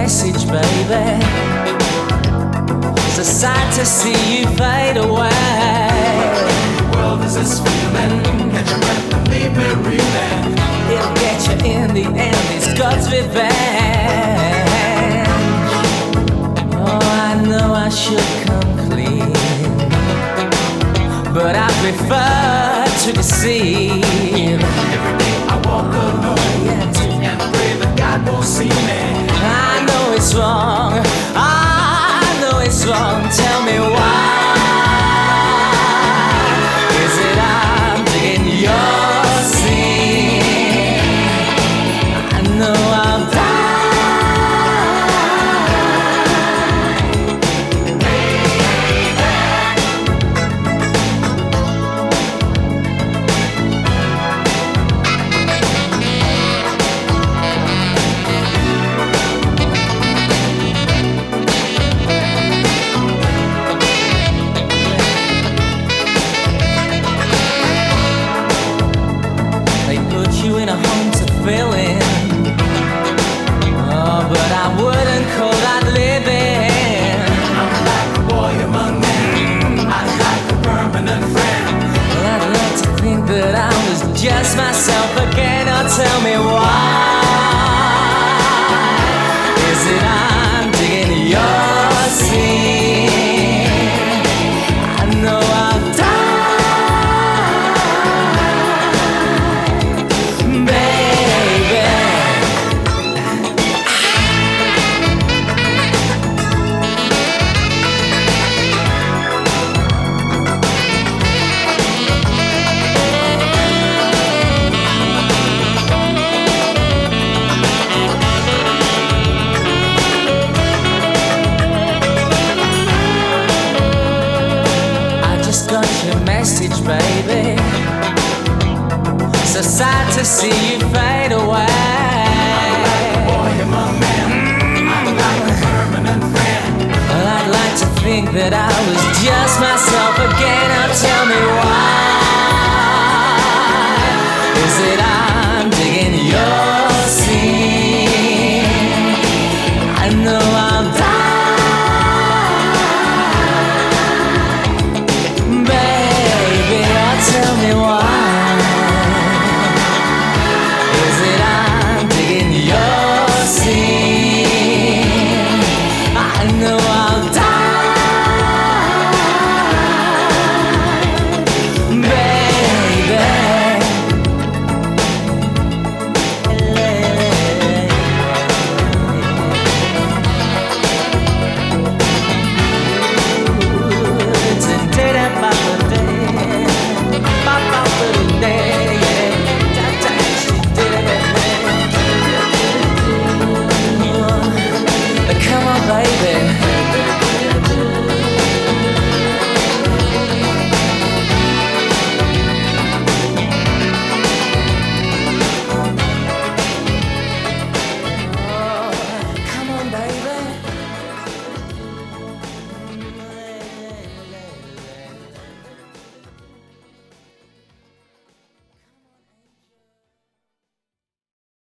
message, baby. It's a sight to see you fade away. The world is this feeling. Catch your breath and leave me reeling. It'll get you in the end, it's God's revenge. Oh, I know I should come clean, but I prefer to deceive. Every day I walk alone, Yes. and pray that God won't see me. I know it's wrong, I know it's wrong. Tell me why. Is it I'm digging your sin? I know I'll die. In a home to fill in. Oh, but I wouldn't call that living. I'm like a boy among men. I'm like a permanent friend. Well, I'd like to think that I was just myself again. Oh, tell me why. Is it I'm digging your sin? I know I'll die. Got your message, baby. So sad to see you fade away. I'm like a boy among men. I'm like a permanent friend. Well, I'd like to think that I was just myself again. Now tell me why.